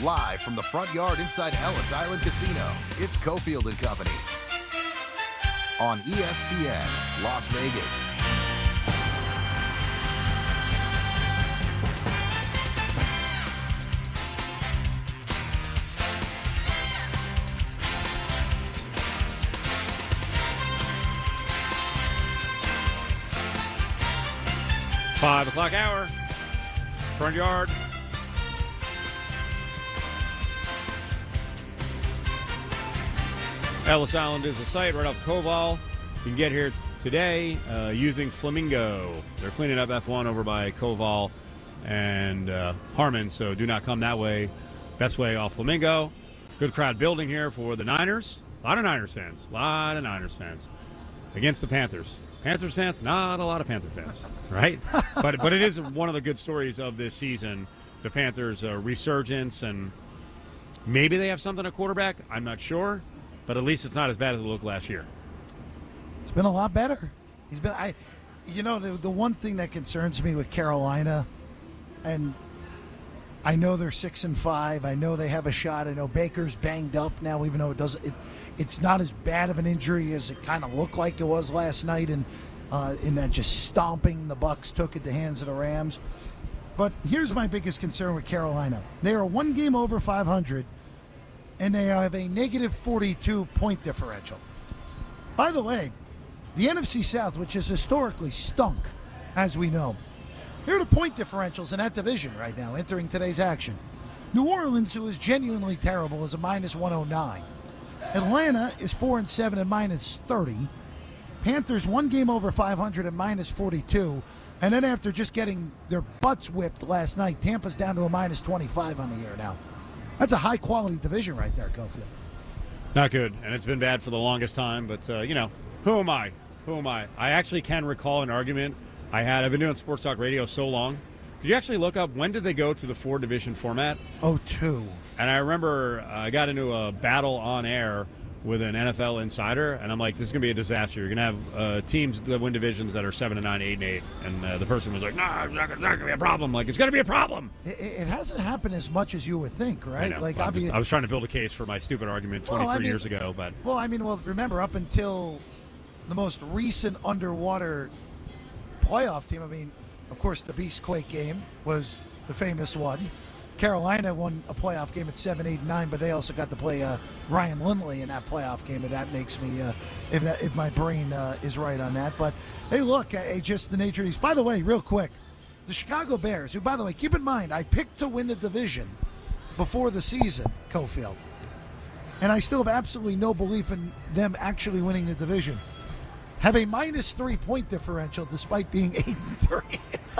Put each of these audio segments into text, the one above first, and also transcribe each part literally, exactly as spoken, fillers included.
Live from the front yard inside Ellis Island Casino, it's Cofield and Company on E S P N Las Vegas. Five o'clock hour, front yard. Ellis Island is the site right off Koval. You can get here t- today uh, using Flamingo. They're cleaning up F one over by Koval and uh, Harmon, so do not come that way. Best way off Flamingo. Good crowd building here for the Niners. A lot of Niners fans. A lot of Niners fans against the Panthers. Panthers fans, not a lot of Panther fans, right? but but it is one of the good stories of this season. The Panthers' uh, resurgence, and maybe they have something at quarterback. I'm not sure, but at least it's not as bad as it looked last year. It's been a lot better. He's been, I, you know, the the one thing that concerns me with Carolina, and I know they're six and five. I know they have a shot. I know Baker's banged up now, even though it doesn't. It, It's not as bad of an injury as it kind of looked like it was last night, and uh, in that just stomping the Bucs took at the hands of the Rams. But here's my biggest concern with Carolina: they are one game over five hundred, and they have a negative forty-two point differential. By the way, the N F C South, which has historically stunk, as we know, here are the point differentials in that division right now entering today's action. New Orleans, who is genuinely terrible, is a minus one oh nine. Atlanta is four and seven and minus thirty. Panthers one game over five hundred and minus forty-two. And then after just getting their butts whipped last night, Tampa's down to a minus twenty-five on the year now. That's a high-quality division right there, Cofield. Not good, and it's been bad for the longest time. But, uh, you know, who am I? Who am I? I actually can recall an argument I had. I've been doing Sports Talk Radio so long. Could you actually look up when did they go to the four-division format? Oh, two. And I remember uh, I got into a battle on air with an N F L insider, and I'm like, this is going to be a disaster. You're going to have uh, teams that win divisions that are seven and nine, eight and eight. And uh, the person was like, nah, it's not, not going to be a problem. Like, it's going to be a problem. It, it hasn't happened as much as you would think, right? I know. Like, Well, obviously, just, I was trying to build a case for my stupid argument twenty-three Well, I mean- years ago, but Well, I mean, well, remember, up until the most recent underwater playoff team, I mean, of course, the Beast Quake game was the famous one. Carolina won a playoff game at seven, eight, nine, but they also got to play uh, Ryan Lindley in that playoff game, and that makes me, uh, if that if my brain uh, is right on that. But, hey, look, uh, just the nature of these. By the way, real quick, the Chicago Bears, who, by the way, keep in mind, I picked to win the division before the season, Cofield, and I still have absolutely no belief in them actually winning the division, have a minus three point differential despite being eight and three.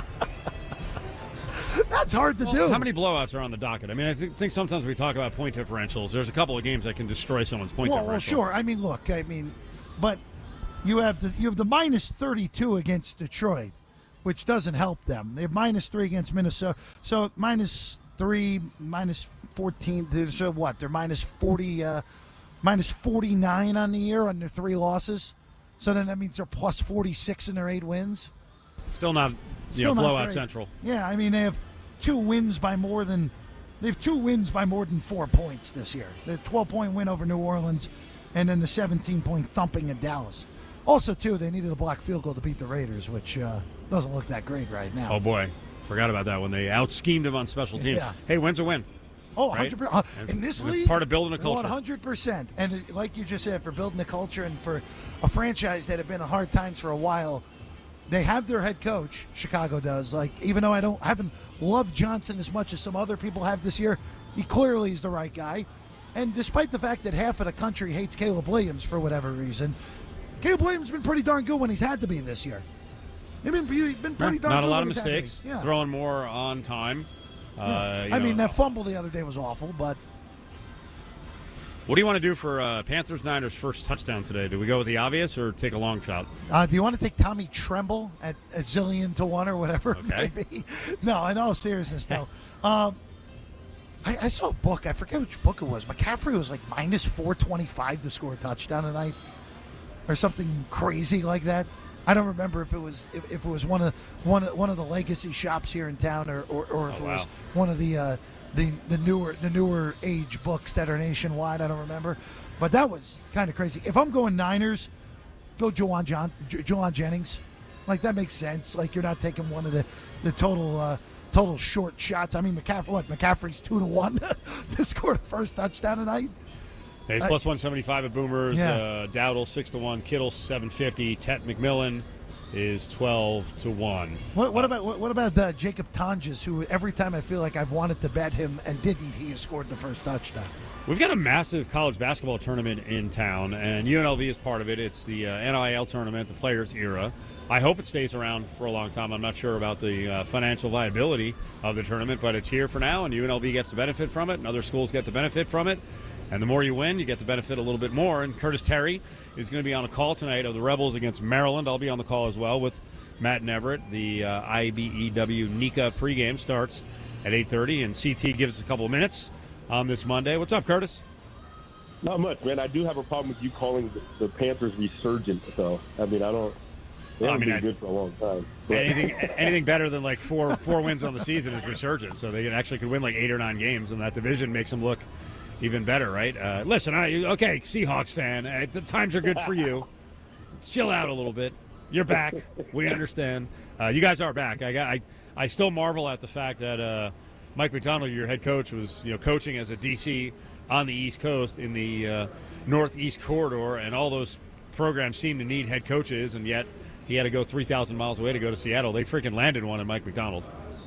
That's hard to well, do. How many blowouts are on the docket? I mean, I th- think sometimes we talk about point differentials. There's a couple of games that can destroy someone's point well, differential. Well, sure. I mean, look, I mean, but you have the you have the minus thirty-two against Detroit, which doesn't help them. They have minus three against Minnesota. So minus three, minus fourteen. So what? They're minus forty, uh, minus forty-nine on the year on their three losses. So then that means they're plus forty-six in their eight wins. Still not, you Still know, not blowout great. central. Yeah, I mean, they have two wins by more than they have two wins by more than four points this year. The twelve-point win over New Orleans, and then the seventeen-point thumping at Dallas. Also, too, they needed a block field goal to beat the Raiders, which uh, doesn't look that great right now. Oh boy, forgot about that when they out-schemed him on special teams. Yeah. Hey, win's a win. Oh, right? one hundred percent. And In this it's league, part of building a culture. one hundred percent. And it- like you just said, for building a culture and for a franchise that have been in hard times for a while, they have their head coach, Chicago does. Like, even though I don't I haven't loved Johnson as much as some other people have this year, he clearly is the right guy. And despite the fact that half of the country hates Caleb Williams for whatever reason, Caleb Williams has been pretty darn good when he's had to be this year. He's been, he's been pretty darn Not good a lot when of he's had to be. mistakes. Yeah. Throwing more on time. Yeah. Uh, you I know, mean, that fumble the other day was awful, but What do you want to do for uh, Panthers-Niners first touchdown today? Do we go with the obvious or take a long shot? Uh, do you want to take Tommy Tremble at a zillion to one or whatever Okay. it may be? No, in all seriousness, though. um, I, I saw a book. I forget which book it was. McCaffrey was like minus four twenty-five to score a touchdown tonight or something crazy like that. I don't remember if it was if, if it was one of one of, one of the legacy shops here in town or, or, or if Oh, it wow. was one of the uh, the the newer the newer age books that are nationwide. I don't remember, but that was kind of crazy. If I'm going Niners, go Jawan John J- Jawan Jennings. Like, that makes sense. Like, you're not taking one of the the total uh, total short shots. I mean, McCaffrey, what McCaffrey's two to one to score the first touchdown tonight. He's plus one seventy-five at Boomers. Yeah. Uh, Dowdle six to one. Kittle seven fifty. Tet McMillan is twelve to one. What, what about what, what about uh, Jacob Tonjes, who every time I feel like I've wanted to bet him and didn't, he has scored the first touchdown. We've got a massive college basketball tournament in town, and U N L V is part of it. It's the uh, N I L tournament, the Players Era. I hope it stays around for a long time. I'm not sure about the uh, financial viability of the tournament, but it's here for now, and U N L V gets to benefit from it, and other schools get to benefit from it. And the more you win, you get to benefit a little bit more. And Curtis Terry is going to be on a call tonight of the Rebels against Maryland. I'll be on the call as well with Matt and Everett. The uh, I B E W NICA pregame starts at eight thirty, and C T gives us a couple of minutes on this Monday. What's up, Curtis? Not much, man. I do have a problem with you calling the, the Panthers resurgent, though. I mean, I don't. They haven't I mean, been I, good for a long time. But. Anything, anything better than like four four wins on the season is resurgent. So they actually could win like eight or nine games, and that division makes them look even better, right? Uh, listen, I okay, Seahawks fan. Uh, the times are good for you. Let's chill out a little bit. You're back. We understand. Uh, you guys are back. I got. I, I still marvel at the fact that uh, Mike Macdonald, your head coach, was you know coaching as a D C on the East Coast in the uh, Northeast corridor, and all those programs seem to need head coaches, and yet he had to go three thousand miles away to go to Seattle. They freaking landed one in Mike Macdonald.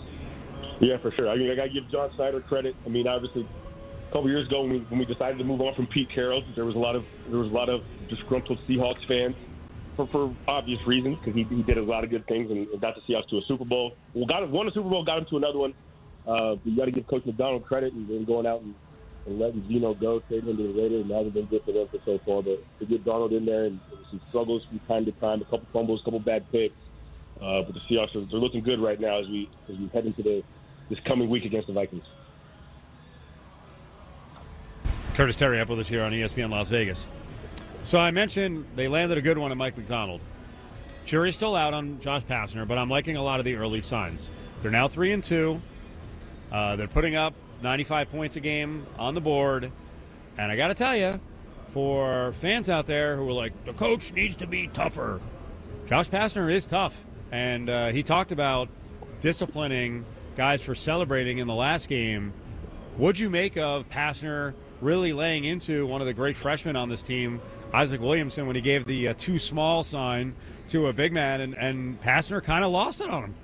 Yeah, for sure. I mean, I got to give John Snyder credit. I mean, obviously, a couple years ago when we, when we decided to move on from Pete Carroll, there was a lot of there was a lot of disgruntled Seahawks fans for, for obvious reasons, because he, he did a lot of good things and got the Seahawks to a Super Bowl. Well, got won a Super Bowl, got him to another one. Uh, but you got to give Coach Macdonald credit and then going out and, and letting Geno go, trading him to the Raiders, and that hasn't been good for them for so far. But to get Donald in there and some struggles from time to time, a couple fumbles, a couple bad picks. Uh, but the Seahawks are they're looking good right now as we as we head into the this coming week against the Vikings. Curtis Terry up with us here on E S P N Las Vegas. So I mentioned they landed a good one at Mike Macdonald. Jury's still out on Josh Pastner, but I'm liking a lot of the early signs. They're now three and two. Uh, they're putting up ninety-five points a game on the board, and I got to tell you, for fans out there who are like, the coach needs to be tougher, Josh Pastner is tough, and uh, he talked about disciplining guys for celebrating in the last game. What'd you make of Pastner really laying into one of the great freshmen on this team, Isaac Williamson, when he gave the uh, too small sign to a big man, and, and Pastner kind of lost it on him?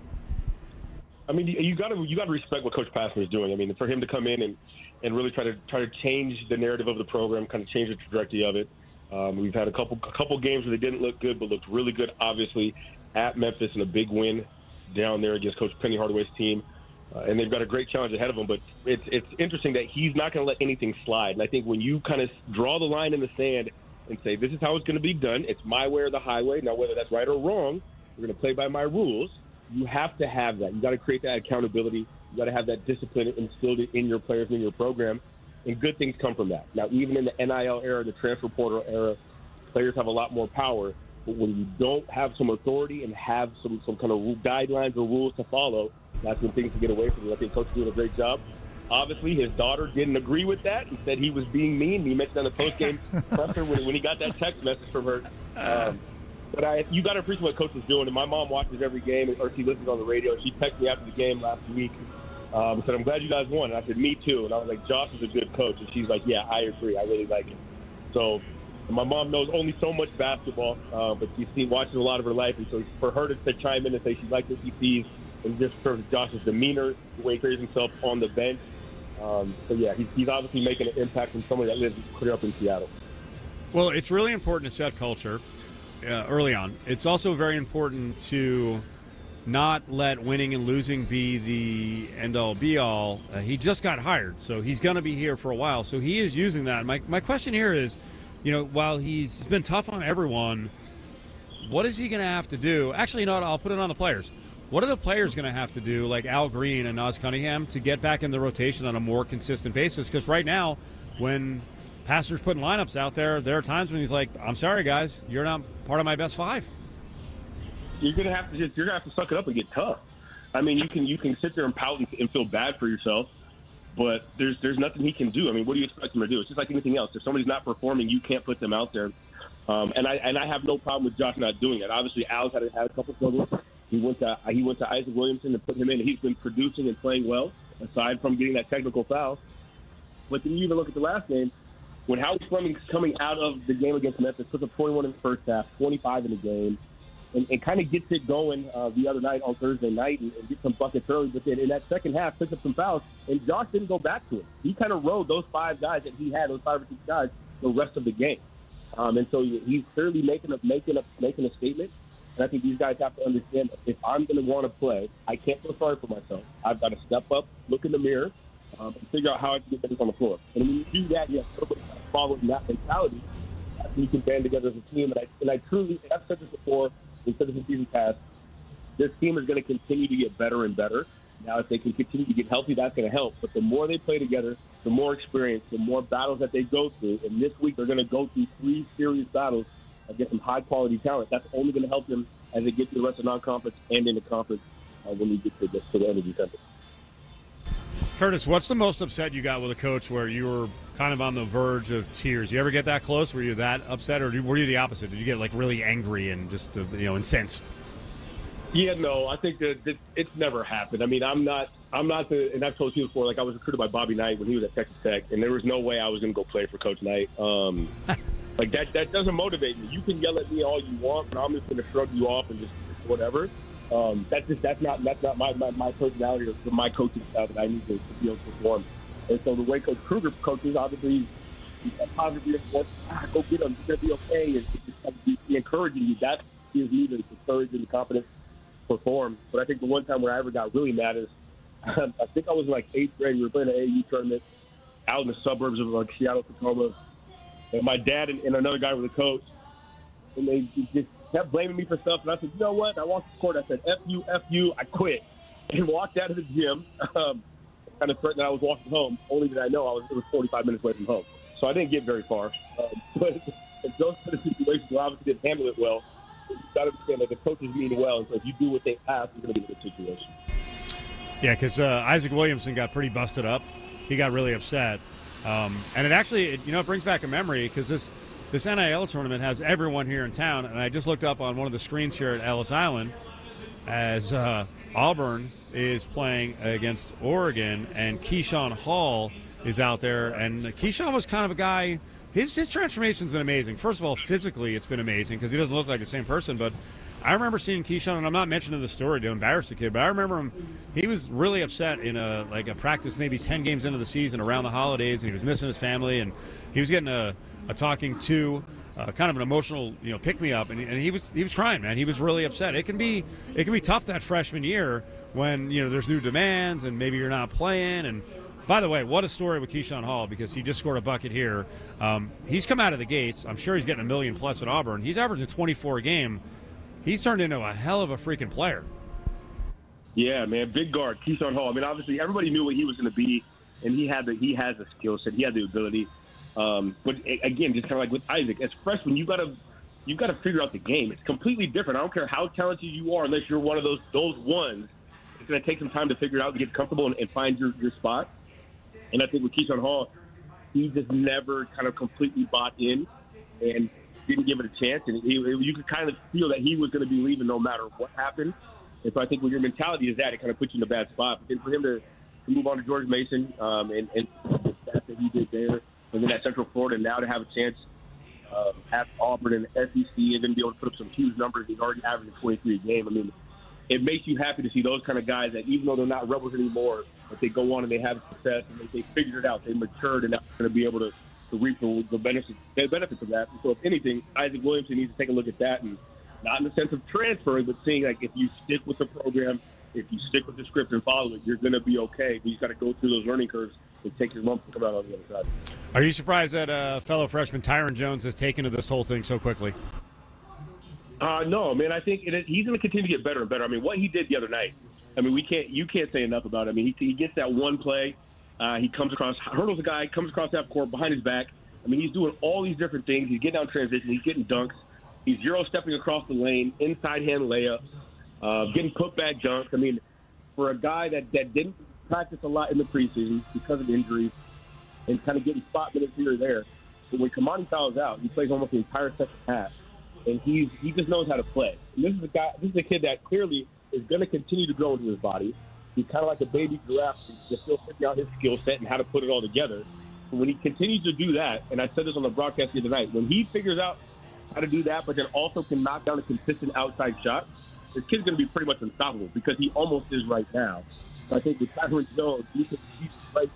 I mean, you got to you got to respect what Coach Pastner is doing. I mean, for him to come in and, and really try to try to change the narrative of the program, kind of change the trajectory of it. Um, we've had a couple a couple games where they didn't look good, but looked really good. Obviously, at Memphis and a big win down there against Coach Penny Hardaway's team, uh, and they've got a great challenge ahead of them. But it's it's interesting that he's not going to let anything slide. And I think when you kind of draw the line in the sand and say, this is how it's going to be done, it's my way or the highway. Now, whether that's right or wrong, we're going to play by my rules. You have to have that. You got to create that accountability. You got to have that discipline instilled in your players, in your program, and good things come from that. Now, even in the N I L era, the transfer portal era, players have a lot more power. But when you don't have some authority and have some, some kind of guidelines or rules to follow, that's when things can get away from you. I think Coach is doing a great job. Obviously, his daughter didn't agree with that. He said he was being mean. He mentioned on the post-game presser when, when he got that text message from her. Um, But I, you got to appreciate what Coach is doing. And my mom watches every game, or she listens on the radio. She texted me after the game last week um, and said, I'm glad you guys won. And I said, me too. And I was like, Josh is a good coach. And she's like, yeah, I agree. I really like him. So my mom knows only so much basketball, uh, but she's seen, watches a lot of her life. And so for her to, to chime in and say she likes what she sees and just for Josh's demeanor, the way he carries himself on the bench. Um, so, yeah, he's, he's obviously making an impact from somebody that lives clear up in Seattle. Well, it's really important to set culture. Uh, early on. It's also very important to not let winning and losing be the end-all, be-all. Uh, he just got hired, so he's going to be here for a while. So he is using that. My my question here is, you know, while he's been tough on everyone, what is he going to have to do? Actually, you know what? I'll put it on the players. What are the players going to have to do, like Al Green and Naz Cunningham, to get back in the rotation on a more consistent basis? Because right now, when Pastner's putting lineups out there, there are times when he's like, I'm sorry, guys, you're not part of my best five. You're gonna have to just you're gonna have to suck it up and get tough. I mean, you can you can sit there and pout and, and feel bad for yourself, but there's there's nothing he can do. I mean, what do you expect him to do? It's just like anything else. If somebody's not performing, you can't put them out there. Um, and I and I have no problem with Josh not doing it. Obviously, Al's had, had a couple struggles. He went to he went to Isaac Williamson and put him in. He's been producing and playing well, aside from getting that technical foul. But then you even look at the last game, when Howie Fleming's coming out of the game against Memphis, puts up twenty-one in the first half, twenty-five in the game, and, and kind of gets it going uh, the other night on Thursday night and, and gets some buckets early. But then in that second half, picks up some fouls, and Josh didn't go back to it. He kind of rode those five guys that he had, those five or six guys, the rest of the game. Um, and so he's clearly making a making a making a statement. And I think these guys have to understand that if I'm going to want to play, I can't feel sorry for myself. I've got to step up, look in the mirror, um, and figure out how I can get better on the floor. And when you do that, you have everybody following that mentality. I think you can band together as a team. And I, and I truly, I've said this before, we've said this in season past, this team is going to continue to get better and better. Now, if they can continue to get healthy, that's going to help. But the more they play together, the more experience, the more battles that they go through. And this week, they're going to go through three serious battles against some high-quality talent. That's only going to help them as they get to the rest of non-conference and in the conference uh, when we get to the, to the end of December. Curtis, what's the most upset you got with a coach where you were kind of on the verge of tears? You ever get that close? Were you that upset, or were you the opposite? Did you get, like, really angry and just, uh, you know, incensed? Yeah, no, I think that, that it's never happened. I mean, I'm not, I'm not the, and I've told you before, like I was recruited by Bobby Knight when he was at Texas Tech, and there was no way I was going to go play for Coach Knight. Um, like that, that doesn't motivate me. You can yell at me all you want, but I'm just going to shrug you off and just whatever. Um, that's just, that's not, that's not my, my, my personality or my coaching style that I need to, to be able to perform. And so the way Coach Kruger coaches, obviously, he's a positive reinforcement. Ah, go get him. You're going to be okay. And just kind of be encouraging you. That gives me the courage and the confidence perform. But I think the one time where I ever got really mad is um, I think I was in like eighth grade. We were playing an A A U tournament out in the suburbs of like Seattle, Tacoma, and my dad and, and another guy were the coach, and they just kept blaming me for stuff. And I said, you know what? And I walked the court. I said, F you, F you. I quit and walked out of the gym. Um, kind of threatened that I was walking home. Only did I know I was it was forty-five minutes away from home, so I didn't get very far. Um, but in those kind of situations, where I obviously didn't handle it well. You've got to understand that the coaches mean well, and so if you do what they ask, you're going to be in a good situation. Yeah, because uh, Isaac Williamson got pretty busted up. He got really upset. Um, and it actually, it, you know, it brings back a memory because this, this N I L tournament has everyone here in town. And I just looked up on one of the screens here at Ellis Island as uh, Auburn is playing against Oregon, and Keyshawn Hall is out there. And Keyshawn was kind of a guy – His, his transformation's been amazing. First of all, physically it's been amazing because he doesn't look like the same person. But I remember seeing Keyshawn, and I'm not mentioning the story to embarrass the kid, but I remember him. He was really upset in a like a practice maybe ten games into the season around the holidays, and he was missing his family, and he was getting a, a talking to, uh, kind of an emotional, you know, pick me up, and, and he was he was crying, man. He was really upset. It can be it can be tough that freshman year when you know there's new demands and maybe you're not playing. And by the way, what a story with Keyshawn Hall, because he just scored a bucket here. Um, he's come out of the gates. I'm sure he's getting a million plus at Auburn. He's averaging twenty-four a game. He's turned into a hell of a freaking player. Yeah, man, big guard, Keyshawn Hall. I mean, obviously everybody knew what he was going to be, and he had the he has the skill set. He had the ability. Um, but again, just kind of like with Isaac, as freshmen, you got to you got to figure out the game. It's completely different. I don't care how talented you are, unless you're one of those those ones. It's going to take some time to figure it out and get comfortable and, and find your, your spot. And I think with Keyshawn Hall, he just never kind of completely bought in and didn't give it a chance. And he, you could kind of feel that he was going to be leaving no matter what happened. And so I think when your mentality is that, it kind of puts you in a bad spot. But then for him to, to move on to George Mason um, and, and the stats that he did there, and then at Central Florida, and now to have a chance uh, at Auburn and the S E C and then be able to put up some huge numbers. He's already averaging twenty-three a game. I mean, it makes you happy to see those kind of guys that even though they're not Rebels anymore, but they go on and they have success and they, they figured it out. They matured and now they're going to be able to, to reap the, the benefits the benefits of that. And so if anything, Isaac Williamson needs to take a look at that, and not in the sense of transferring, but seeing like if you stick with the program, if you stick with the script and follow it, you're going to be okay. But you got to go through those learning curves and take your lumps and come out on the other side. Are you surprised that uh, fellow freshman Tyron Jones has taken to this whole thing so quickly? Uh, no, man. I think it, he's going to continue to get better and better. I mean, what he did the other night. I mean, we can't. You can't say enough about it. I mean, he, he gets that one play. Uh, he comes across, hurdles a guy, comes across half court behind his back. I mean, he's doing all these different things. He's getting out transition. He's getting dunks. He's zero stepping across the lane, inside hand layups, uh, getting put back dunks. I mean, for a guy that, that didn't practice a lot in the preseason because of injuries and kind of getting spot minutes here or there. But when Kamani fouls out, he plays almost the entire second half, and he's he just knows how to play. And this is a guy, this is a kid that clearly is going to continue to grow into his body. He's kind of like a baby giraffe. He's still figuring out his skill set and how to put it all together. But when he continues to do that, and I said this on the broadcast the other night, when he figures out how to do that, but then also can knock down a consistent outside shot, this kid's going to be pretty much unstoppable because he almost is right now. So I think with Tyron Jones, he can right,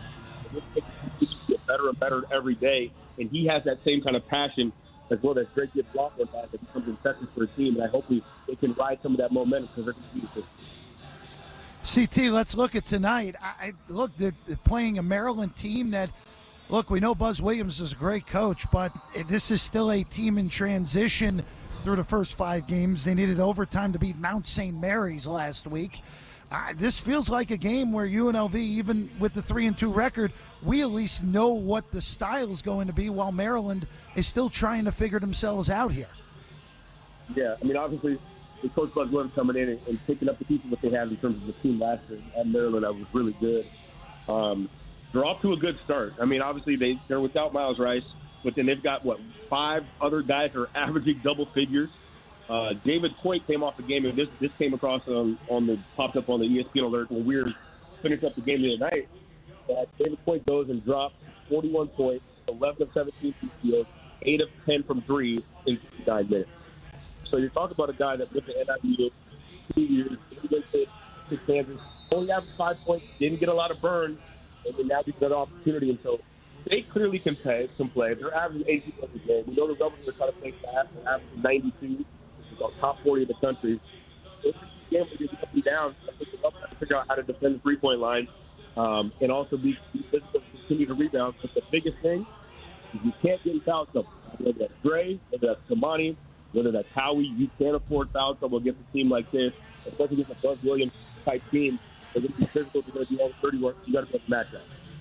get better and better every day, and he has that same kind of passion as well as Drake Gibbs Lockwood has that becomes infectious for a team, and I hope we, they can ride some of that momentum because they're going to be C T, let's look at tonight. I, I look, they're, they're playing a Maryland team that, look, we know Buzz Williams is a great coach, but this is still a team in transition through the first five games. They needed overtime to beat Mount Saint Mary's last week. Uh, this feels like a game where U N L V, even with the three and two record, we at least know what the style is going to be, while Maryland is still trying to figure themselves out here. Yeah, I mean, obviously, with Coach Buzz Williams coming in and, and picking up the pieces that they had in terms of the team last year at Maryland, that was really good. Um, they're off to a good start. I mean, obviously, they, they're without Miles Rice, but then they've got, what, five other guys that are averaging double figures. Uh, David Coit came off the game, and this this came across on, on the popped up on the E S P N alert when we were finishing up the game the other night. That David Coit goes and drops forty-one points, eleven of seventeen from the field, eight of ten from three in nine minutes. So you're talking about a guy that went to N I U two years, went to, to Kansas, only averaged five points, didn't get a lot of burn, and then now he's got an opportunity. And so they clearly can play. Can play. They're averaging eighty points a game. We know the Rebels are trying to play fast. They're averaging ninety-two, which is about top forty in the country. It's a game where you're up and down. I think they're trying to figure out how to defend the three-point line um, and also be, be physical and continue to rebound. But the biggest thing is you can't get in foul trouble. Whether that's Gray, whether that's Kamani, whether that's Howie, you can't afford foul trouble against a team like this, especially against a Buzz Williams type team. They're going to be physical. They're going to do all the dirty work. You got to be able to match that.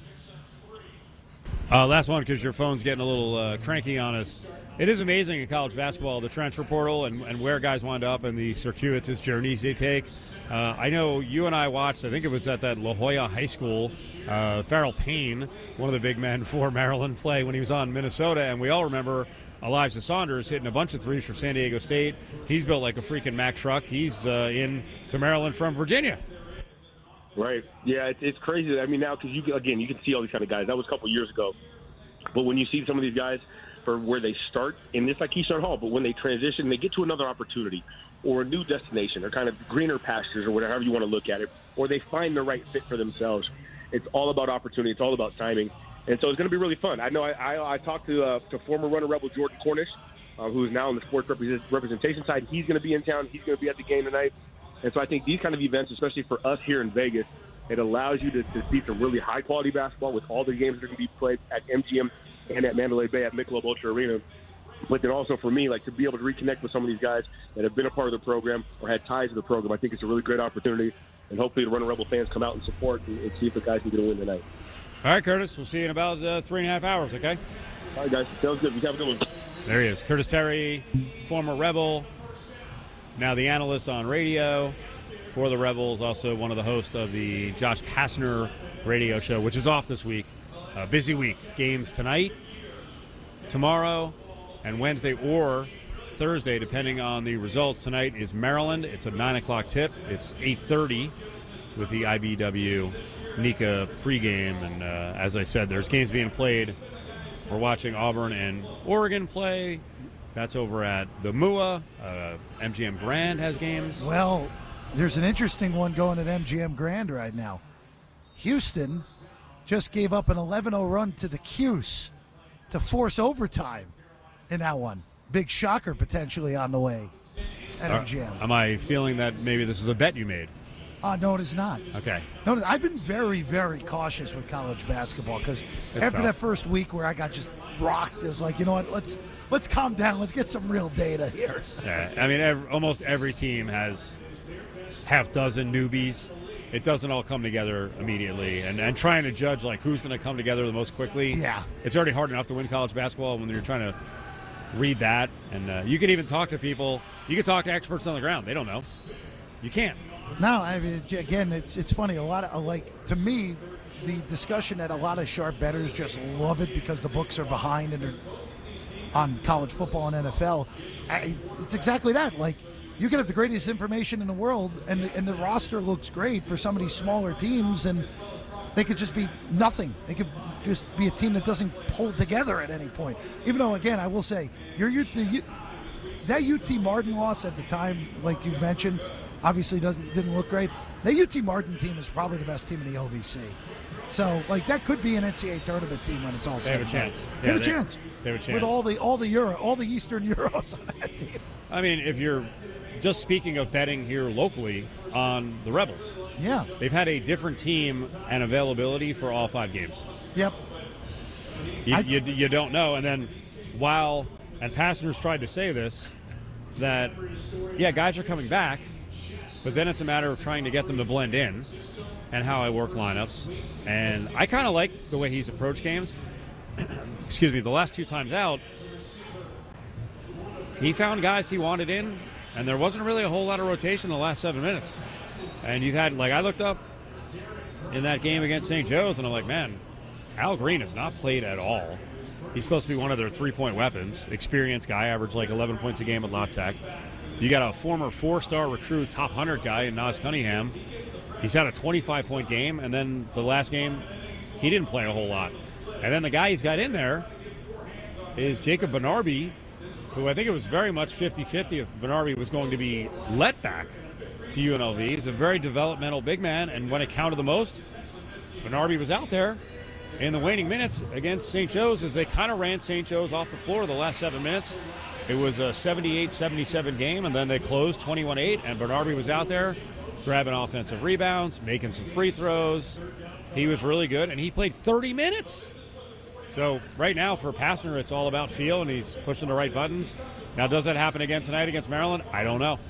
Uh, last one, because your phone's getting a little uh, cranky on us. It is amazing in college basketball, the transfer portal and, and where guys wind up and the circuitous journeys they take. Uh, I know you and I watched, I think it was at that La Jolla High School, uh, Farrell Payne, one of the big men for Maryland, play when he was on Minnesota, and we all remember Elijah Saunders hitting a bunch of threes for San Diego State. He's built like a freaking Mack truck. He's uh, in to Maryland from Virginia. Right. Yeah, it's, it's crazy. I mean, now, because, you again, you can see all these kind of guys. That was a couple years ago. But when you see some of these guys for where they start, and it's like Keystone Hall, but when they transition, they get to another opportunity or a new destination or kind of greener pastures or whatever you want to look at it, or they find the right fit for themselves. It's all about opportunity. It's all about timing. And so it's going to be really fun. I know I, I, I talked to uh, to former runner Rebel Jordan Cornish, uh, who is now on the sports represent, representation side. He's going to be in town. He's going to be at the game tonight. And so I think these kind of events, especially for us here in Vegas, it allows you to, to see some really high-quality basketball with all the games that are going to be played at M G M and at Mandalay Bay at Michelob Ultra Arena. But then also for me, like to be able to reconnect with some of these guys that have been a part of the program or had ties to the program, I think it's a really great opportunity. And hopefully the Runner Rebel fans come out and support and, and see if the guys can get a win tonight. All right, Curtis, we'll see you in about uh, three and a half hours, okay? All right, guys. Sounds good. We have a good one. There he is. Curtis Terry, former Rebel, now the analyst on radio for the Rebels, also one of the hosts of the Josh Pastner radio show, which is off this week. A busy week. Games tonight, tomorrow, and Wednesday or Thursday, depending on the results. Tonight is Maryland. It's a nine o'clock tip. It's eight thirty with the I B W Nika pregame. And uh, as I said, there's games being played. We're watching Auburn and Oregon play. That's over at the M U A. Uh, M G M Grand has games. Well, there's an interesting one going at M G M Grand right now. Houston just gave up an eleven oh run to the Cuse to force overtime in that one. Big shocker potentially on the way at uh, M G M. Am I feeling that maybe this is a bet you made? Uh, no, it is not. Okay. No, I've been very, very cautious with college basketball because after tough. that first week where I got just rocked, it was like, you know what, let's let's calm down. Let's get some real data here. Yeah, I mean, every, almost every team has half dozen newbies. It doesn't all come together immediately. And, and trying to judge, like, who's going to come together the most quickly. Yeah. It's already hard enough to win college basketball when you're trying to read that. And uh, you can even talk to people. You can talk to experts on the ground. They don't know. You can't. No, I mean, again, it's it's funny. A lot of, like, to me, the discussion that a lot of sharp bettors just love it because the books are behind and they're on college football and N F L. I, it's exactly that. Like, you can have the greatest information in the world, and the, and the roster looks great for some of these smaller teams, and they could just be nothing. They could just be a team that doesn't pull together at any point. Even though, again, I will say, your the, that U T Martin loss at the time, like you mentioned, obviously doesn't didn't look great. The U T Martin team is probably the best team in the O V C. So, like, that could be an N C double A tournament team when it's all said and done. They have a chance. They have a chance. They have a chance with all the all the Euro, all the Eastern Euros on that team. I mean, if you're just speaking of betting here locally on the Rebels, yeah, they've had a different team and availability for all five games. Yep. You, I, you, you don't know, and then while and Passengers tried to say this, that yeah, guys are coming back, but then it's a matter of trying to get them to blend in, and how I work lineups, and I kind of like the way he's approached games. Excuse me, the last two times out, he found guys he wanted in, and there wasn't really a whole lot of rotation in the last seven minutes. And you've had, like, I looked up in that game against Saint Joe's, and I'm like, man, Al Green has not played at all. He's supposed to be one of their three-point weapons. Experienced guy, averaged like eleven points a game at La Tech. You got a former four-star recruit, top one hundred guy in Nas Cunningham. He's had a twenty-five point game, and then the last game, he didn't play a whole lot. And then the guy he's got in there is Jacob Benarbi, who I think it was very much fifty-fifty if Benarbi was going to be let back to U N L V. He's a very developmental big man, and when it counted the most, Benarbi was out there in the waning minutes against Saint Joe's as they kind of ran Saint Joe's off the floor the last seven minutes. It was a seventy-eight seventy-seven game, and then they closed twenty-one eight, and Benarbi was out there grabbing offensive rebounds, making some free throws. He was really good, and he played thirty minutes. So right now for Pastner, it's all about feel, and he's pushing the right buttons. Now, does that happen again tonight against Maryland? I don't know.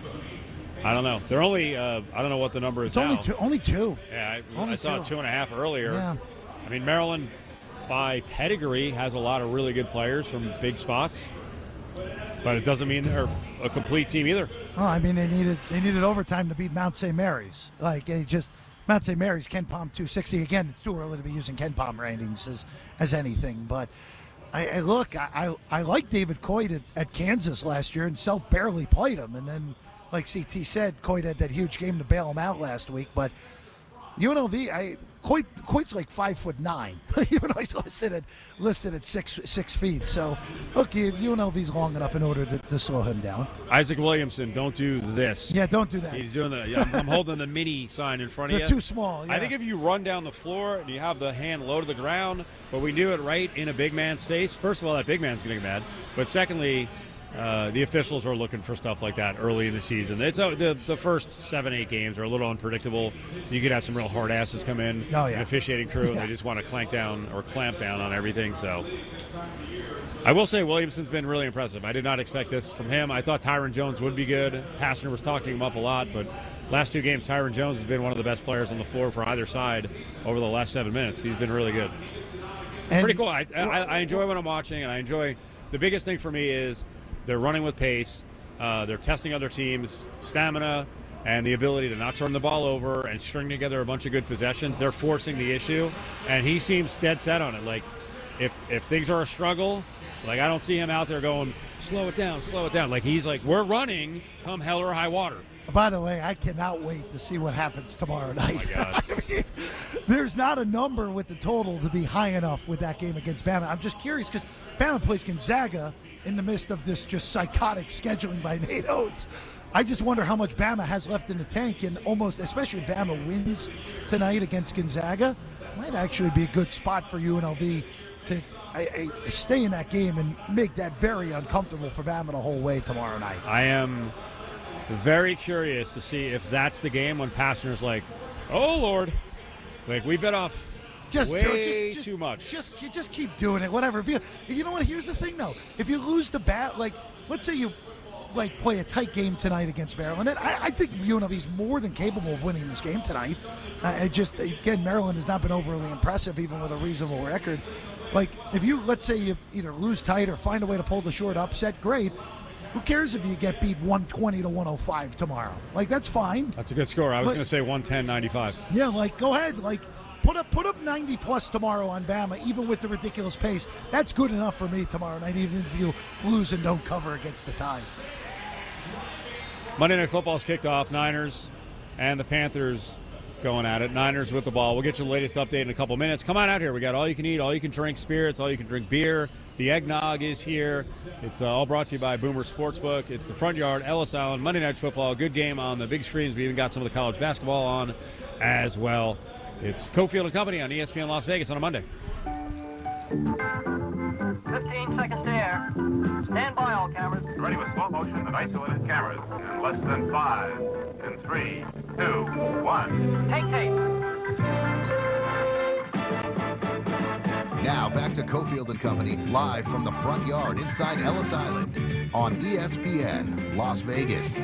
I don't know. They're only, uh, I don't know what the number is it's now. only two. Only two. Yeah, I, only I saw two. two and a half earlier. Yeah. I mean, Maryland, by pedigree, has a lot of really good players from big spots, but it doesn't mean they're a complete team either. Oh, I mean, they needed they needed overtime to beat Mount Saint Mary's. Like, it just Mount Saint Mary's Ken Palm two sixty. Again, it's too early to be using Ken Palm ratings as as anything. But I, I look, I, I I like David Coit at, at Kansas last year, and Self barely played him. And then, like C T said, Coit had that huge game to bail him out last week. But U N L V, I Coit Coit's like five foot nine. Even though he's listed at listed at six six feet. So look, U N L V's long enough in order to, to slow him down. Isaac Williamson, don't do this. Yeah, don't do that. He's doing the. I'm, I'm holding the mini sign in front of They're you. too small. Yeah. I think if you run down the floor and you have the hand low to the ground, but we do it right in a big man's face. First of all, that big man's going to get mad. But secondly, uh, the officials are looking for stuff like that early in the season. It's uh, the the first seven, eight games are a little unpredictable. You could have some real hard asses come in, oh, yeah. an officiating crew, and yeah. they just want to clank down or clamp down on everything. So I will say Williamson's been really impressive. I did not expect this from him. I thought Tyron Jones would be good. Pastner was talking him up a lot, but last two games, Tyron Jones has been one of the best players on the floor for either side over the last seven minutes. He's been really good. And, Pretty cool. I, I, I enjoy what I'm watching, and I enjoy – the biggest thing for me is they're running with pace. Uh, they're testing other teams' stamina and the ability to not turn the ball over and string together a bunch of good possessions. They're forcing the issue, and he seems dead set on it. Like, if if things are a struggle, like, I don't see him out there going, slow it down, slow it down. Like, he's like, we're running come hell or high water. By the way, I cannot wait to see what happens tomorrow night. Oh my God. I mean, there's not a number with the total to be high enough with that game against Bama. I'm just curious because Bama plays Gonzaga in the midst of this just psychotic scheduling by Nate Oates. I just wonder how much Bama has left in the tank, and almost, especially if Bama wins tonight against Gonzaga, might actually be a good spot for U N L V to I, I, stay in that game and make that very uncomfortable for Bama the whole way tomorrow night. I am very curious to see if that's the game when Pastner's like, oh, Lord, like, we bit off Just way do it. Just, just, too much. Just, just keep doing it. Whatever. If you, you know what? Here's the thing, though. If you lose the bat, like, let's say you, like, play a tight game tonight against Maryland, and I, I think U N L V's more than capable of winning this game tonight. Uh, it just, again, Maryland has not been overly impressive, even with a reasonable record. Like, if you, let's say you either lose tight or find a way to pull the short upset, great. Who cares if you get beat one twenty to one oh five tomorrow? Like, that's fine. That's a good score. I was Like- going to say one ten ninety-five. Yeah, like, go ahead. Like, put up put up ninety plus tomorrow on Bama, even with the ridiculous pace. That's good enough for me tomorrow night, even if you lose and don't cover against the Tide. Monday Night Football's kicked off. Niners and the Panthers going at it. Niners with the ball. We'll get you the latest update in a couple minutes. Come on out here. We got all you can eat, all you can drink spirits, all you can drink beer. The eggnog is here. It's uh, all brought to you by Boomer Sportsbook. It's the Front Yard, Ellis Island, Monday Night Football. Good game on the big screens. We even got some of the college basketball on as well. It's Cofield and Company on E S P N Las Vegas on a Monday. fifteen seconds to air. Stand by, all cameras. Ready with slow motion and isolated cameras in less than five, in three, two, one. Take tape. Now back to Cofield and Company, live from the Front Yard inside Ellis Island on E S P N Las Vegas.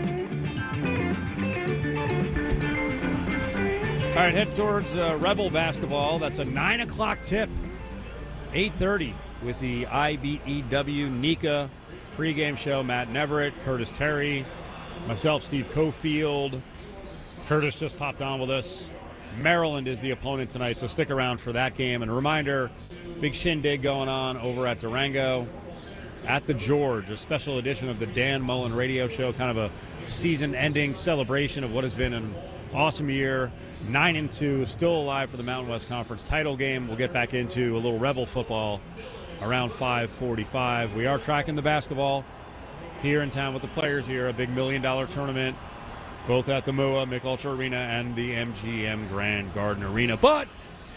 All right, head towards uh, Rebel basketball. That's a nine o'clock tip. eight thirty with the I B E W Nika pregame show. Matt Neverett, Curtis Terry, myself, Steve Cofield. Curtis just popped on with us. Maryland is the opponent tonight, so stick around for that game. And a reminder, big shindig going on over at Durango at the George, a special edition of the Dan Mullen Radio Show, kind of a season-ending celebration of what has been an awesome year. Nine and two, still alive for the Mountain West Conference title game. We'll get back into a little Rebel football around five forty-five. We are tracking the basketball here in town with the players here, a big million-dollar tournament, both at the M U A, Mick Ultra Arena, and the M G M Grand Garden Arena. But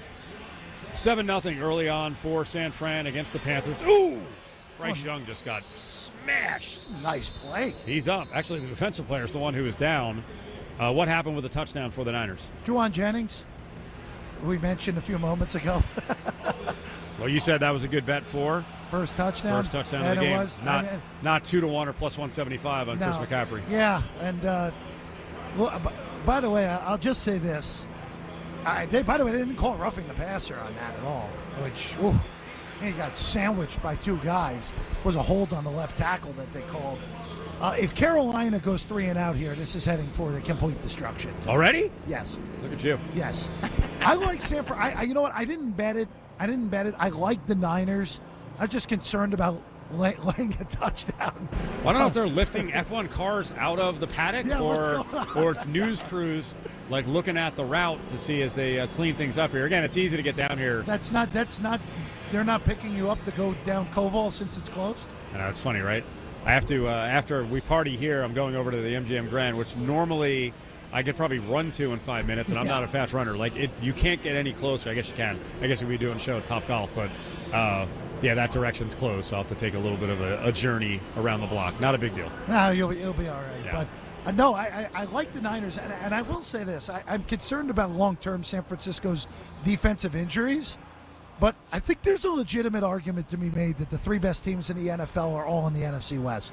seven nothing early on for San Fran against the Panthers. Ooh! Bryce Young just got smashed. Nice play. He's up. Actually, the defensive player is the one who is down. Uh, what happened with the touchdown for the Niners? Juwan Jennings, we mentioned a few moments ago. Well, you said that was a good bet for First touchdown. first touchdown and of the it game. was, not, I mean, not two to one or plus one seventy-five on no, Chris McCaffrey. Yeah, and uh, well, b- by the way, I- I'll just say this. I, they, by the way, they didn't call roughing the passer on that at all, which ooh, he got sandwiched by two guys. Was a hold on the left tackle that they called. Uh, if Carolina goes three and out here, this is heading for a complete destruction. Already? Yes. Look at you. Yes. I like San Fran. I, I, you know what? I didn't bet it. I didn't bet it. I like the Niners. I'm just concerned about lay, laying a touchdown. Well, I don't know if they're lifting F one cars out of the paddock Yeah, what's or going on? or it's news crews like looking at the route to see as they uh, clean things up here. Again, it's easy to get down here. That's not. That's not. They're not picking you up to go down Koval since it's closed. I know, it's funny, right? I have to, uh, after we party here, I'm going over to the M G M Grand, which normally I could probably run to in five minutes, and I'm Yeah. not a fast runner. Like, it, you can't get any closer. I guess you can. I guess we'd be doing a show at Top Golf, but, uh, yeah, that direction's closed, so I'll have to take a little bit of a, a journey around the block. Not a big deal. No, you'll be, you'll be all right. Yeah. But uh, no, I, I, I like the Niners, and, and I will say this: I, I'm concerned about long-term San Francisco's defensive injuries. But I think there's a legitimate argument to be made that the three best teams in the N F L are all in the N F C West.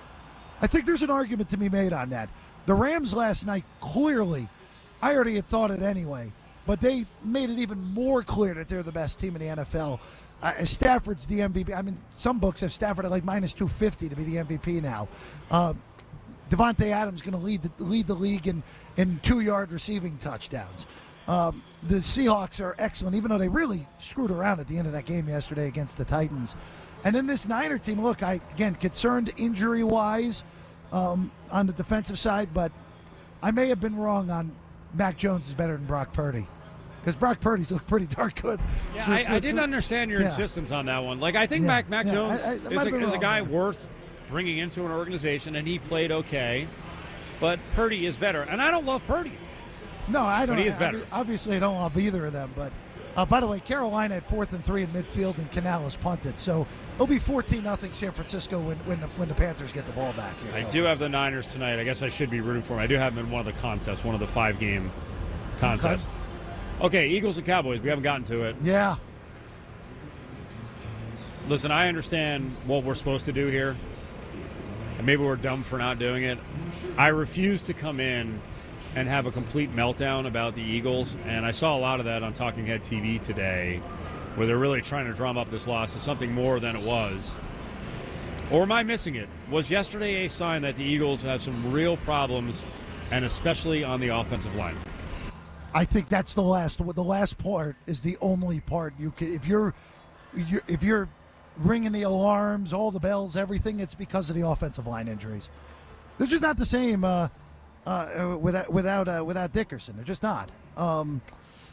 I think there's an argument to be made on that. The Rams last night, clearly, I already had thought it anyway, but they made it even more clear that they're the best team in the N F L. Uh, Stafford's the M V P. I mean, some books have Stafford at like minus two fifty to be the M V P now. Uh, Devontae Adams going to lead the lead the league in, in two-yard receiving touchdowns. Um, the Seahawks are excellent, even though they really screwed around at the end of that game yesterday against the Titans. And then this Niner team, look, I again concerned injury-wise um, on the defensive side, but I may have been wrong on Mac Jones is better than Brock Purdy. Because Brock Purdy's looked pretty darn good. Yeah, For- I, for- I didn't for- understand your yeah. insistence on that one. Like, I think Yeah, Mac, Mac yeah, Jones I- I- I is, might a, have been is a wrong guy there. worth bringing into an organization, and he played okay. But Purdy is better. And I don't love Purdy. No, I don't. But he is I- better. Obviously, I don't love either of them. But uh, by the way, Carolina at fourth and three in midfield, and Canales punted. So it'll be fourteen nothing San Francisco when when the, when the Panthers get the ball back here. I do have the Niners tonight. I guess I should be rooting for them. I do have them in one of the contests, one of the five-game contests. Okay, Eagles and Cowboys. We haven't gotten to it. Yeah. Listen, I understand what we're supposed to do here, and maybe we're dumb for not doing it. I refuse to come in and have a complete meltdown about the Eagles, and I saw a lot of that on Talking Head T V today, where they're really trying to drum up this loss as something more than it was. or am I missing it? Was yesterday a sign that the Eagles have some real problems, and especially on the offensive line? I think that's the last. The last part is the only part you can. If you're, you're if you're ringing the alarms, all the bells, everything, it's because of the offensive line injuries. They're just not the same uh, uh, without without uh, without Dickerson. They're just not. Um,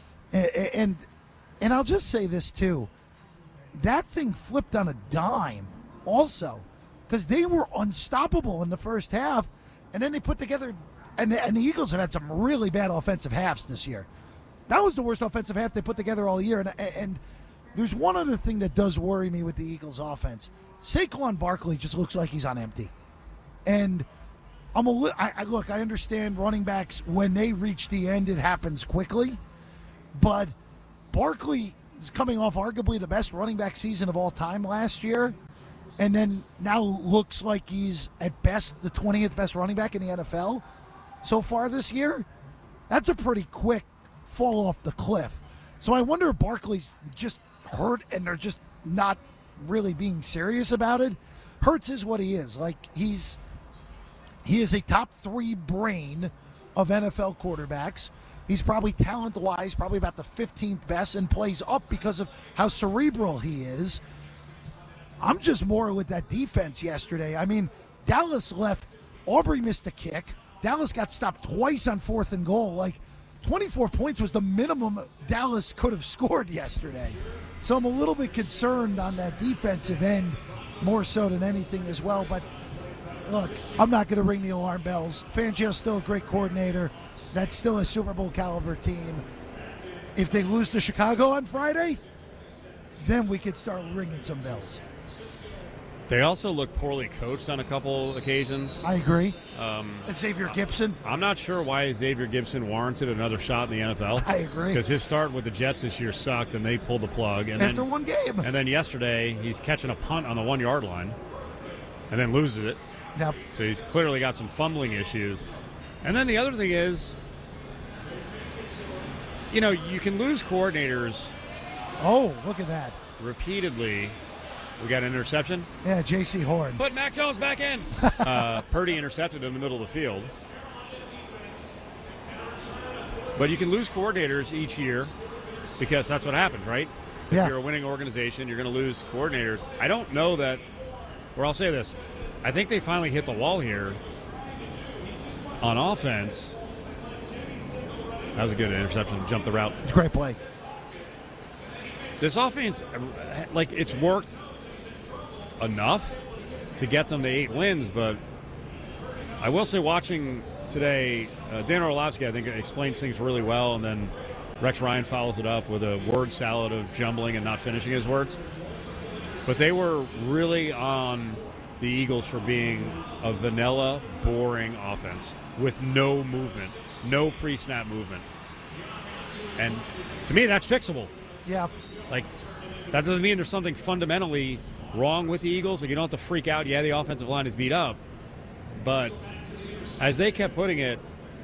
and and I'll just say this too. That thing flipped on a dime, also, because they were unstoppable in the first half, and then they put together. And the, and the Eagles have had some really bad offensive halves this year. That was the worst offensive half they put together all year. And, and there's one other thing that does worry me with the Eagles' offense. Saquon Barkley just looks like he's on empty. And I'm a li- I, I look, I understand running backs, when they reach the end, it happens quickly. But Barkley is coming off arguably the best running back season of all time last year. And then now looks like he's, at best, the twentieth best running back in the N F L. So far this year, that's a pretty quick fall off the cliff. So I wonder if Barkley's just hurt and they're just not really being serious about it. Hurts is what he is. Like, he's he is a top three brain of N F L quarterbacks. He's probably talent-wise, probably about the fifteenth best, and plays up because of how cerebral he is. I'm just more with that defense yesterday. I mean, Dallas left, Aubrey missed a kick. Dallas got stopped twice on fourth and goal. Like, twenty-four points was the minimum Dallas could have scored yesterday. So I'm a little bit concerned on that defensive end, more so than anything as well. But, look, I'm not going to ring the alarm bells. Fangio's still a great coordinator. That's still a Super Bowl caliber team. If they lose to Chicago on Friday, then we could start ringing some bells. They also look poorly coached on a couple occasions. I agree. Um, Xavier Gibson. I'm not sure why Xavier Gibson warranted another shot in the N F L. I agree. Because his start with the Jets this year sucked, and they pulled the plug. And After then, one game. And then yesterday, he's catching a punt on the one-yard line and then loses it. Yep. So he's clearly got some fumbling issues. And then the other thing is, you know, you can lose coordinators. Oh, look at that. Repeatedly. We got an interception. Yeah, J C Horn. Put Mac Jones back in. uh, Purdy intercepted in the middle of the field. But you can lose coordinators each year because that's what happens, right? If yeah. you're a winning organization, you're going to lose coordinators. I don't know that, or I'll say this. I think they finally hit the wall here on offense. That was a good interception. Jumped the route. It's a great play. This offense, like, it's worked enough to get them to eight wins, but I will say watching today, uh, Dan Orlovsky, I think, explains things really well, and then Rex Ryan follows it up with a word salad of jumbling and not finishing his words. But they were really on the Eagles for being a vanilla, boring offense with no movement, no pre-snap movement. And to me, that's fixable. Yeah. Like, that doesn't mean there's something fundamentally wrong with the Eagles. Like, you don't have to freak out. Yeah, the offensive line is beat up. But as they kept putting it,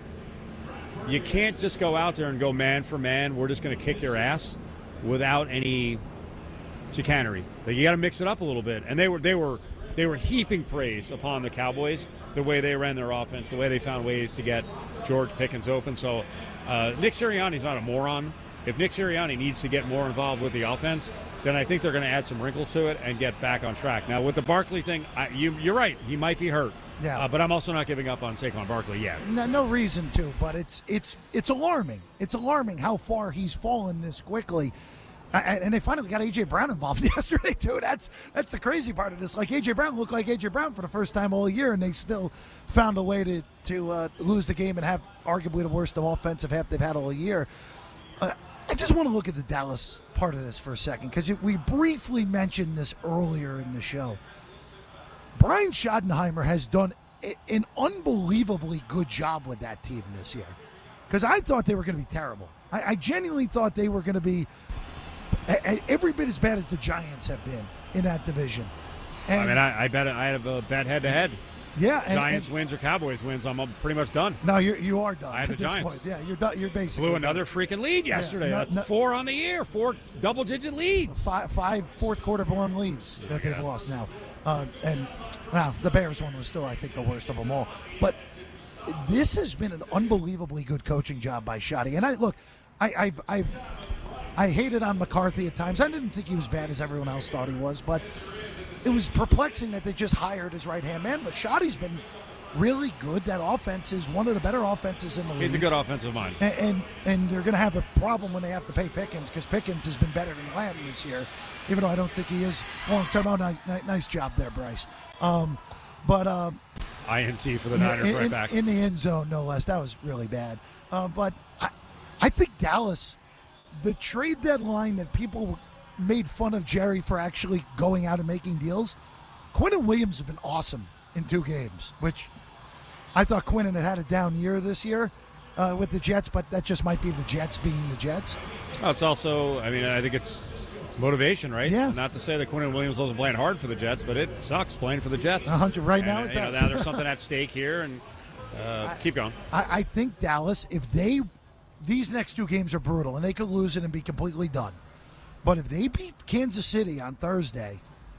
you can't just go out there and go man for man. We're just going to kick your ass without any chicanery. Like, you got to mix it up a little bit. And they were they were they were heaping praise upon the Cowboys, the way they ran their offense, the way they found ways to get George Pickens open. So uh, Nick Sirianni's not a moron. If Nick Sirianni needs to get more involved with the offense, then I think they're going to add some wrinkles to it and get back on track. Now, with the Barkley thing, I, you, you're right. He might be hurt. Yeah. Uh, but I'm also not giving up on Saquon Barkley yet. No, no reason to, but it's it's it's alarming. It's alarming how far he's fallen this quickly. I, and they finally got A J. Brown involved yesterday, too. That's that's the crazy part of this. Like, A J. Brown looked like A J. Brown for the first time all year, and they still found a way to, to uh, lose the game and have arguably the worst offensive half they've had all year. Uh, I just want to look at the Dallas part of this for a second, because we briefly mentioned this earlier in the show. Brian Schottenheimer has done a, an unbelievably good job with that team this year, because I thought they were going to be terrible. I, I genuinely thought they were going to be a, a, every bit as bad as the Giants have been in that division. And, I mean, I, I bet I have a bet head-to-head. Yeah, and, Giants and, wins or Cowboys wins, I'm pretty much done. no, you're you are done. I have at the this Giants. point. Yeah, you're done. You're basically Blew another freaking lead yesterday. no- That's no- four on the year, four double-digit leads. five, five fourth quarter blown leads that they've lost now. Uh, and wow, the Bears one was still, I think, the worst of them all. But this has been an unbelievably good coaching job by Shoddy. And I look, I, I've, I've, I hated on McCarthy at times. I didn't think he was bad as everyone else thought he was, but it was perplexing that they just hired his right hand man. But Shoddy's been really good. That offense is one of the better offenses in the league. He's a good offensive mind. And and, and they're going to have a problem when they have to pay Pickens because Pickens has been better than Lamb this year, even though I don't think he is long term. Oh, nice, nice job there, Bryce. Um, but um, I N T for the Niners in, right in, back. in the end zone, no less. That was really bad. Uh, but I, I think Dallas, the trade deadline that people made fun of Jerry for actually going out and making deals, Quinnen Williams has been awesome in two games, which I thought Quinnen had had a down year this year uh, with the Jets, but that just might be the Jets being the Jets. Oh, it's also, I mean, I think it's, it's motivation, right? Yeah. Not to say that Quinnen Williams wasn't playing hard for the Jets, but it sucks playing for the Jets. one hundred right now And, it you know, does. now there's something at stake here, and uh, keep going. I, I think Dallas, if they, these next two games are brutal, and they could lose it and be completely done. But if they beat Kansas City on Thursday,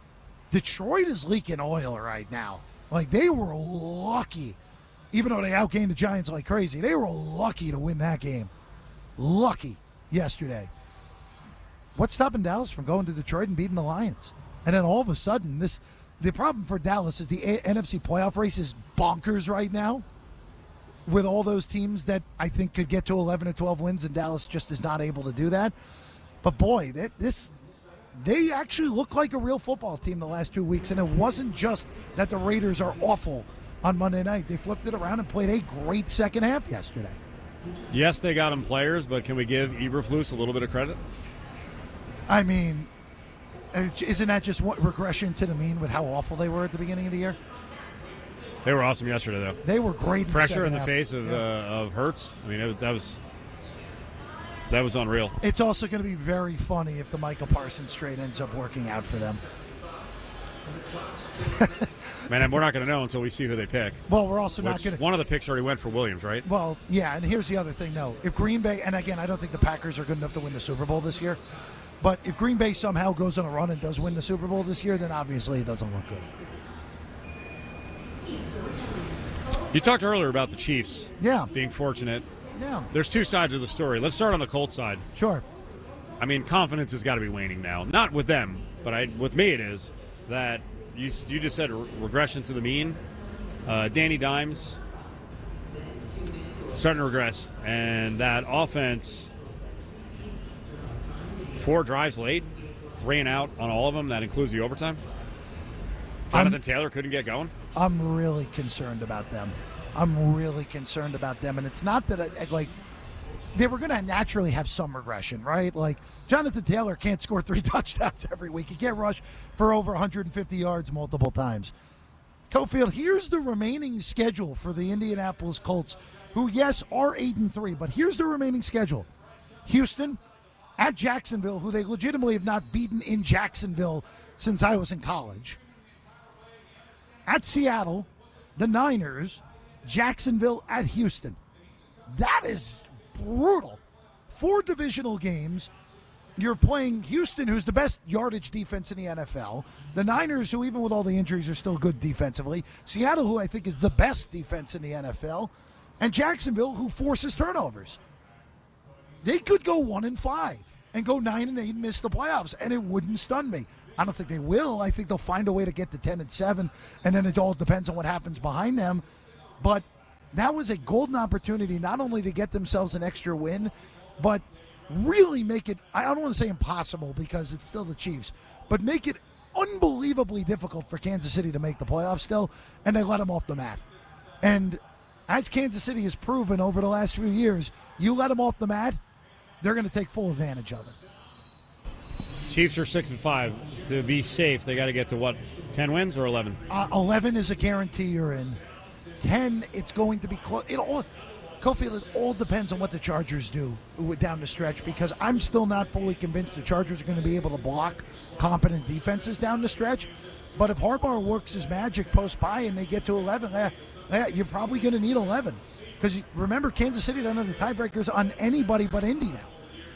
Detroit is leaking oil right now. Like, they were lucky, even though they outgained the Giants like crazy, they were lucky to win that game. Lucky yesterday. What's stopping Dallas from going to Detroit and beating the Lions? And then all of a sudden, this the problem for Dallas is the a- N F C playoff race is bonkers right now with all those teams that I think could get to eleven or twelve wins, and Dallas just is not able to do that. But boy, that, this they actually look like a real football team the last two weeks, and it wasn't just that the Raiders are awful on Monday night. They flipped it around and played a great second half yesterday. Yes, they got him players, but can we give Eberflus a little bit of credit? I mean, isn't that just what regression to the mean with how awful they were at the beginning of the year? They were awesome yesterday, though. They were great. In Pressure the in the half. face of Yeah. uh, of Hurts. I mean, it, that was that was unreal. It's also going to be very funny if the Micah Parsons trade ends up working out for them. Man, we're not going to know until we see who they pick. Well, we're also not Which, going to. one of the picks already went for Williams, right? Well, yeah, and here's the other thing, though. If Green Bay, and again, I don't think the Packers are good enough to win the Super Bowl this year, but if Green Bay somehow goes on a run and does win the Super Bowl this year, then obviously it doesn't look good. You talked earlier about the Chiefs Yeah, being fortunate. yeah, There's two sides of the story. Let's start on the Colts side. sure. I mean, confidence has got to be waning now. Not with them, but I, with me it is. That you you just said re- regression to the mean. Uh, Danny Dimes starting to regress, and that offense, four drives late, three and out on all of them. That includes the overtime. Jonathan I'm- Taylor couldn't get going. I'm really concerned about them. I'm really concerned about them, and it's not that I, I like they were going to naturally have some regression, right? Like Jonathan Taylor can't score three touchdowns every week. He can't rush for over one hundred fifty yards multiple times. Cofield, here's the remaining schedule for the Indianapolis Colts, who yes are eight and three, but here's the remaining schedule: Houston, at Jacksonville, who they legitimately have not beaten in Jacksonville since I was in college. At Seattle, the Niners, Jacksonville, at Houston. That is brutal. Four divisional games. You're playing Houston, who's the best yardage defense in the N F L. The Niners, who even with all the injuries are still good defensively. Seattle, who I think is the best defense in the N F L. And Jacksonville, who forces turnovers. They could go one and five and go nine and eight and miss the playoffs, and it wouldn't stun me. I don't think they will. I think they'll find a way to get to ten and seven, and then it all depends on what happens behind them. But that was a golden opportunity not only to get themselves an extra win, but really make it, I don't want to say impossible because it's still the Chiefs, but make it unbelievably difficult for Kansas City to make the playoffs still, and they let them off the mat. And as Kansas City has proven over the last few years, you let them off the mat, they're going to take full advantage of it. Chiefs are six and five. To be safe, they got to get to what? Ten wins or eleven? Uh, eleven is a guarantee you're in. ten, it's going to be close. It all, Cofield, it all depends on what the Chargers do down the stretch, because I'm still not fully convinced the Chargers are going to be able to block competent defenses down the stretch. But if Harbaugh works his magic post-bye and they get to eleven, eh, eh, you're probably going to need eleven. Because remember, Kansas City doesn't have the tiebreakers on anybody but Indy now.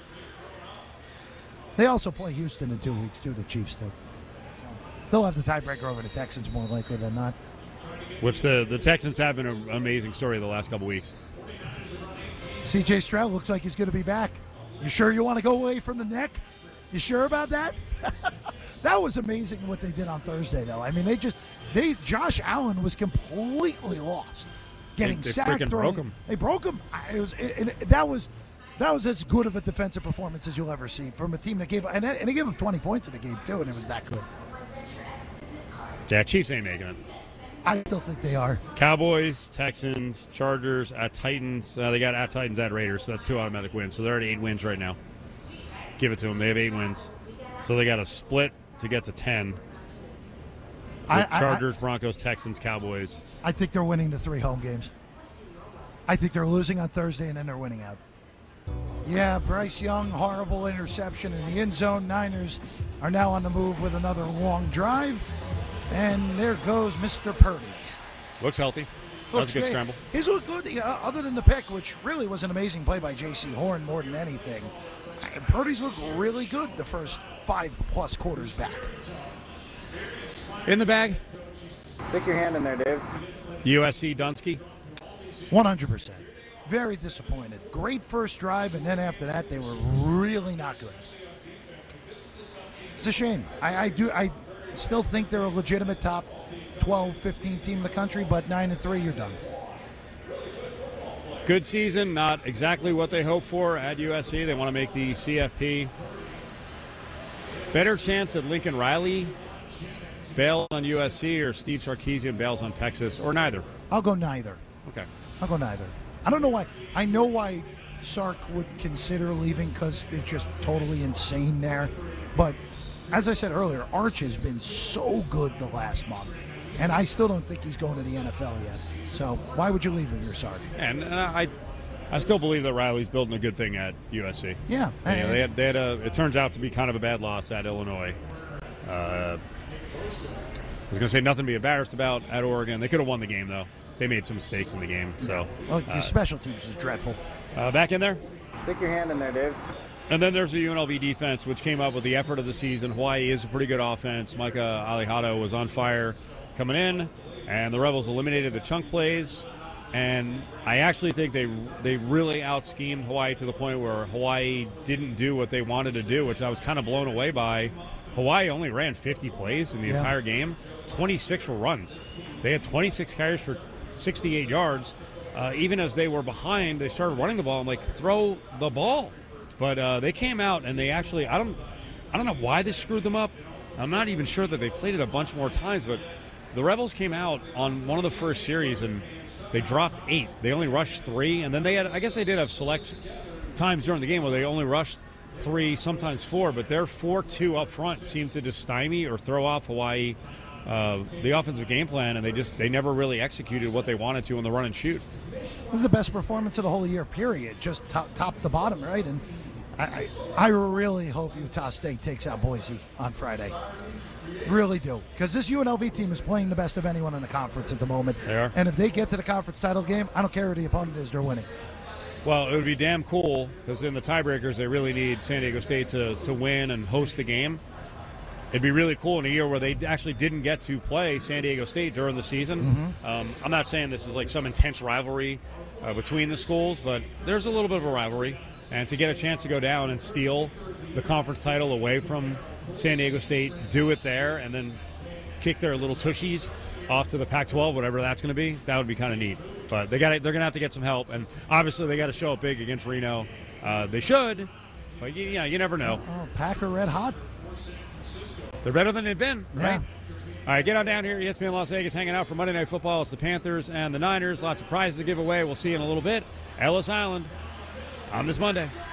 They also play Houston in two weeks, too, the Chiefs do. So they'll have the tiebreaker over the Texans more likely than not. Which the, the Texans have been an amazing story the last couple weeks. C J Stroud looks like he's going to be back. You sure you want to go away from the neck? You sure about that? That was amazing what they did on Thursday, though. I mean, they just they Josh Allen was completely lost, getting They- they sacked. freaking throwing, broke him. They broke him. I- It was it, it, that was that was as good of a defensive performance as you'll ever see from a team that gave and, and they gave them twenty points in the game too, and it was that good. Yeah, Chiefs ain't making it. I still think they are. Cowboys, Texans, Chargers, at Titans. Uh, they got at Titans, at Raiders, so that's two automatic wins. So they're at eight wins right now. Give it to them. They have eight wins. So they got a split to get to ten. I, With I- Chargers, Broncos, Texans, Cowboys. I think they're winning the three home games. I think they're losing on Thursday and then they're winning out. Yeah, Bryce Young, horrible interception in the end zone. Niners are now on the move with another long drive. And there goes Mister Purdy. Looks healthy. That Looks was a good great. scramble. He's looked good, yeah, other than the pick, which really was an amazing play by J C Horn more than anything. Uh, Purdy's looked really good the first five-plus quarters back. In the bag, Stick your hand in there, Dave. U S C Dunsky. one hundred percent. Very disappointed. Great first drive, and then after that, they were really not good. It's a shame. I, I do. I still think they're a legitimate top twelve, fifteen team in the country, but nine and three, you're done. Good season, not exactly what they hoped for at U S C. They want to make the C F P. Better chance that Lincoln Riley bails on U S C or Steve Sarkisian bails on Texas, or neither. I'll go neither. Okay. I'll go neither. I don't know why. I know why Sark would consider leaving because they're just totally insane there. But as I said earlier, Arch has been so good the last month. And I still don't think he's going to the N F L yet. So why would you leave him, your Sark? And uh, I, I still believe that Riley's building a good thing at U S C. Yeah. You and- know, they had, they had a, it turns out to be kind of a bad loss at Illinois. Uh, I was going to say nothing to be embarrassed about at Oregon. They could have won the game, though. They made some mistakes in the game. So well, the uh, special teams is dreadful. uh, back in there. Stick your hand in there, Dave. And then there's the U N L V defense, which came up with the effort of the season. Hawaii is a pretty good offense. Micah Alejado was on fire coming in, and the Rebels eliminated the chunk plays. And I actually think they they really out-schemed Hawaii to the point where Hawaii didn't do what they wanted to do, which I was kind of blown away by. Hawaii only ran fifty plays in the Yeah. entire game. twenty-six were runs. They had twenty-six carries for sixty-eight yards. Uh, even as they were behind, they started running the ball. I'm like, throw the ball. But uh, they came out and they actually, I don't, I don't know why they screwed them up. I'm not even sure that they played it a bunch more times. But the Rebels came out on one of the first series and they dropped eight. They only rushed three, and then they had, I guess they did have select times during the game where they only rushed three, sometimes four. But their four two up front seemed to just stymie or throw off Hawaii. Uh, the offensive game plan, and they just they never really executed what they wanted to on the run and shoot. This is the best performance of the whole year, period. Just top, top to bottom, right? And I, I, I really hope Utah State takes out Boise on Friday. Really do. Because this U N L V team is playing the best of anyone in the conference at the moment. They are. And if they get to the conference title game, I don't care who the opponent is, they're winning. Well, it would be damn cool because in the tiebreakers, they really need San Diego State to, to win and host the game. It'd be really cool in a year where they actually didn't get to play San Diego State during the season. Mm-hmm. Um, I'm not saying this is like some intense rivalry uh, between the schools, but there's a little bit of a rivalry. And to get a chance to go down and steal the conference title away from San Diego State, do it there, and then kick their little tushies off to the Pac twelve, whatever that's going to be, that would be kind of neat. But they got they're going to have to get some help, and obviously they got to show up big against Reno. Uh, they should, but you, you know, you never know. Oh, Packer red hot. They're better than they've been, Yeah. right? All right, get on down here. E S P N Las Vegas hanging out for Monday Night Football. It's the Panthers and the Niners. Lots of prizes to give away. We'll see you in a little bit. Ellis Island on this Monday.